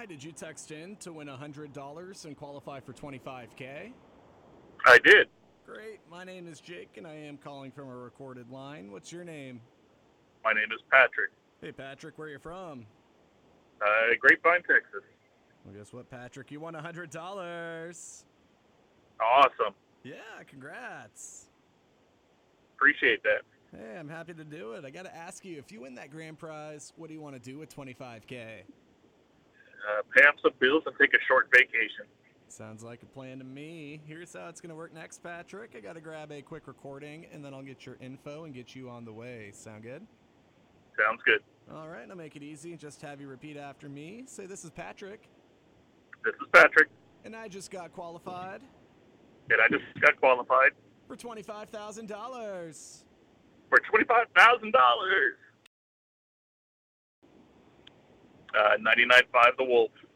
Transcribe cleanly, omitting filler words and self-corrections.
Did you text in to win $100 and qualify for $25K? I did. Great. My name is Jake, and I am calling from a recorded line. What's your name? My name is Patrick. Hey, Patrick, where are you from? Grapevine, Texas. Well, guess what, Patrick? You won $100. Awesome. Yeah, congrats. Appreciate that. Hey, I'm happy to do it. I got to ask you, if you win that grand prize, what do you want to do with $25K? Pay up some bills and take a short vacation. Sounds like a plan to me. Here's how it's going to work next, Patrick. I got to grab a quick recording, and then I'll get your info and get you on the way. Sound good? Sounds good. All right, I'll make it easy. Just have you repeat after me. Say, this is Patrick. This is Patrick, And I just got qualified and I just got qualified for $25,000. for $25,000. 99.5 The Wolf.